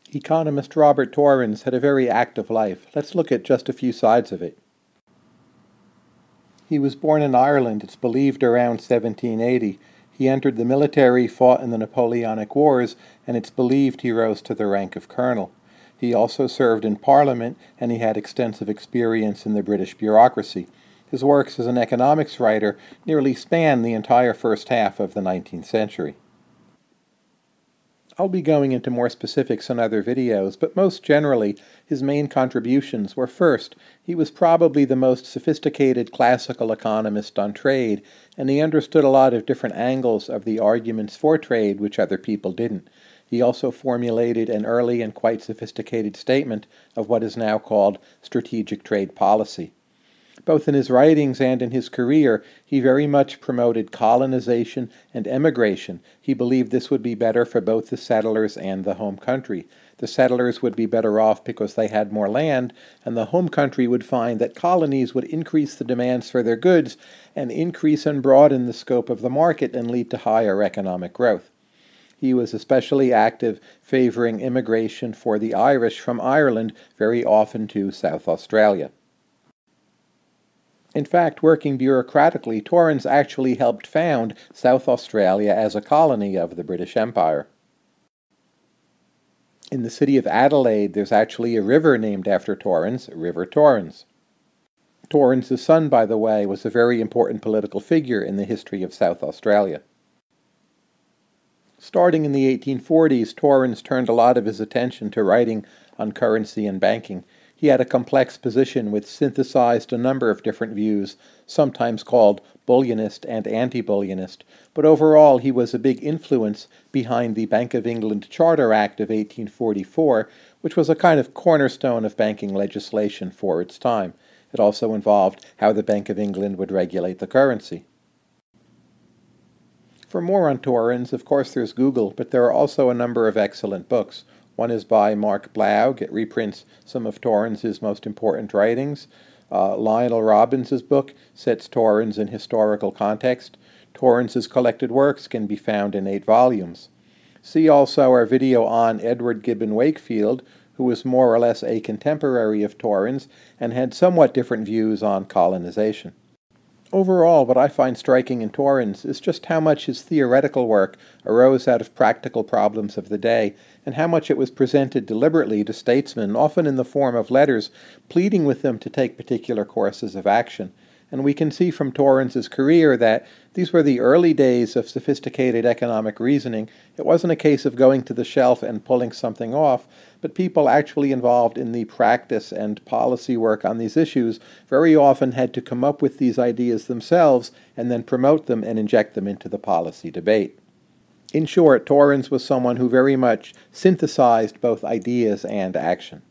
Economist Robert Torrens had a very active life. Let's look at just a few sides of it. He was born in Ireland, it's believed around 1780. He entered the military, fought in the Napoleonic Wars, and it's believed he rose to the rank of colonel. He also served in Parliament, and he had extensive experience in the British bureaucracy. His works as an economics writer nearly span the entire first half of the 19th century. I'll be going into more specifics in other videos, but most generally, his main contributions were first, he was probably the most sophisticated classical economist on trade, and he understood a lot of different angles of the arguments for trade which other people didn't. He also formulated an early and quite sophisticated statement of what is now called strategic trade policy. Both in his writings and in his career, he very much promoted colonization and emigration. He believed this would be better for both the settlers and the home country. The settlers would be better off because they had more land, and the home country would find that colonies would increase the demands for their goods and increase and broaden the scope of the market and lead to higher economic growth. He was especially active favoring immigration for the Irish from Ireland, very often to South Australia. In fact, working bureaucratically, Torrens actually helped found South Australia as a colony of the British Empire. In the city of Adelaide, there's actually a river named after Torrens, River Torrens. Torrens' son, by the way, was a very important political figure in the history of South Australia. Starting in the 1840s, Torrens turned a lot of his attention to writing on currency and banking. He had a complex position which synthesized a number of different views, sometimes called bullionist and anti-bullionist, but overall he was a big influence behind the Bank of England Charter Act of 1844, which was a kind of cornerstone of banking legislation for its time. It also involved how the Bank of England would regulate the currency. For more on Torrens, of course there's Google, but there are also a number of excellent books. One is by Mark Blaug. It reprints some of Torrens' most important writings. Lionel Robbins' book sets Torrens in historical context. Torrens' collected works can be found in 8 volumes. See also our video on Edward Gibbon Wakefield, who was more or less a contemporary of Torrens and had somewhat different views on colonization. Overall, what I find striking in Torrens is just how much his theoretical work arose out of practical problems of the day, and how much it was presented deliberately to statesmen, often in the form of letters, pleading with them to take particular courses of action. And we can see from Torrens' career that these were the early days of sophisticated economic reasoning. It wasn't a case of going to the shelf and pulling something off, but people actually involved in the practice and policy work on these issues very often had to come up with these ideas themselves and then promote them and inject them into the policy debate. In short, Torrens was someone who very much synthesized both ideas and action.